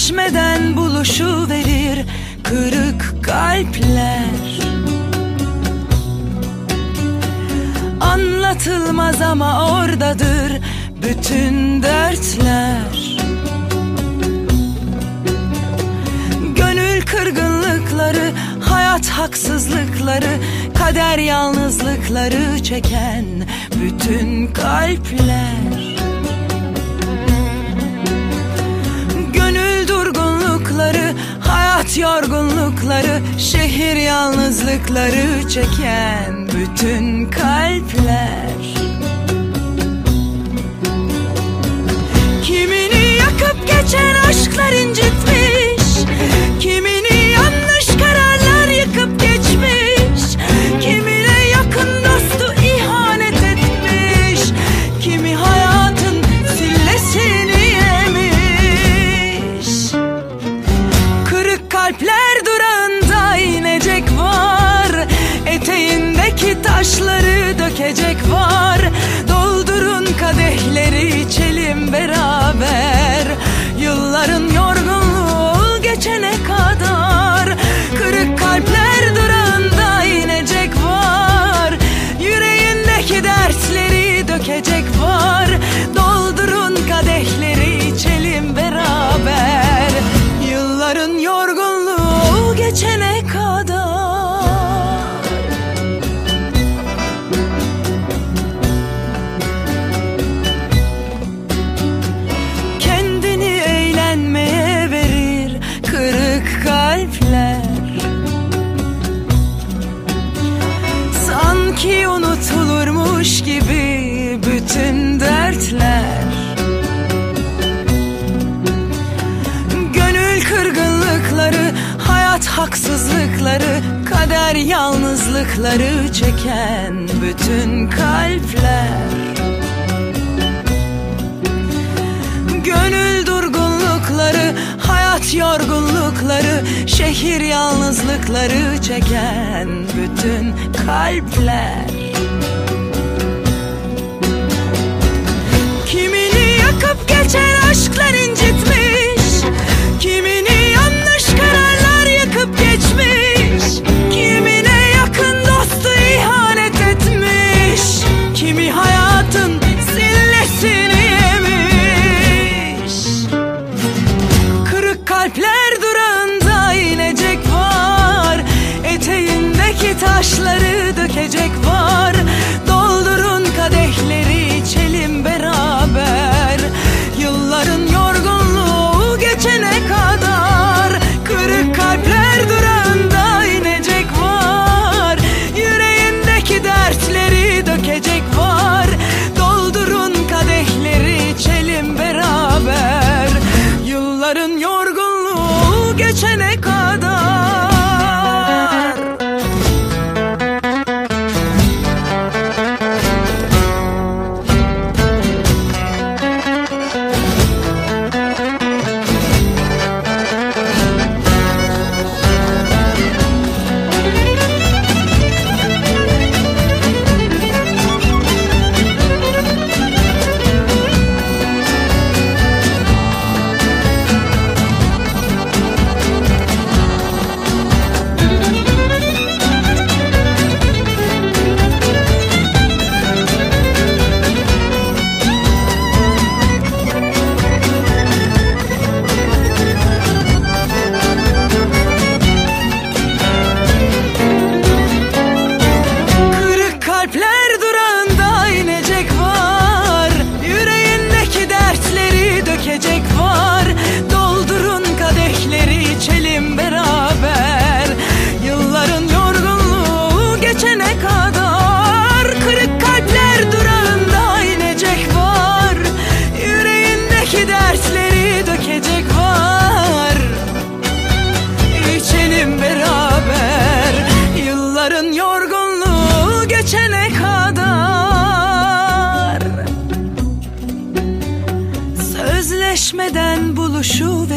Sözleşmeden buluşuverir kırık kalpler. Anlatılmaz ama oradadır bütün dertler. Gönül kırgınlıkları, hayat haksızlıkları, kader yalnızlıkları çeken bütün kalpler. Gönül durgunlukları, hayat yorgunlukları, şehir yalnızlıkları çeken bütün kalpler. Kimini yakıp geçen aşklar incitmiş, kimini yanlış kararlar yıkıp geçmiş, kimine yakın dostu ihanet etmiş, kimi hayatın sillesini yemiş. Kırık kalpler durağında inecek var, eteğindeki taşları dökecek var. Doldurun kadehleri içelim beraber, yılların yorgunluğu geçene kadar. Kırık kalpler durağında inecek var, yüreğindeki dertleri dökecek var. Doldurun kadehleri içelim beraber, yılların yorgunluğu geçene kadar. Kendini eğlenmeye verir kırık kalpler. Sanki unutulurmuş gibi bütün dertler. Gönül kırgınlıkları, hayat haksızlıkları, kader yalnızlıkları çeken bütün kalpler. Gönül durgunlukları, hayat yorgunlukları, şehir yalnızlıkları çeken bütün kalpler. Kimini yakıp geçen aşklar incitmiş, kimini yanlış kararlar yıkıp geçmiş, kimine yakın dostu ihanet etmiş, kimi hayatın sillesini yemiş. Kırık kalpler durağında inecek var, eteğindeki taşları dökecek var. Doldurun kadehleri içelim beraber, yılların yorgunluğu geçene kadar. Kırık kalpler durağında inecek var, yüreğindeki dertleri dökecek var. Doldurun kadehleri içelim beraber, yılların yorgunluğu geçene kadar. Kalpler durağında inecek var, yüreğindeki dertleri dökecek var. Doldurun kadehleri içelim beraber, yılların yorgunluğu geçene kadar. Kırık kalpler durağında inecek var, yüreğindeki dertleri dökecek var. İçelim beraber, yılların yorgunluğu geçene kadar. Sözleşmeden buluşuverir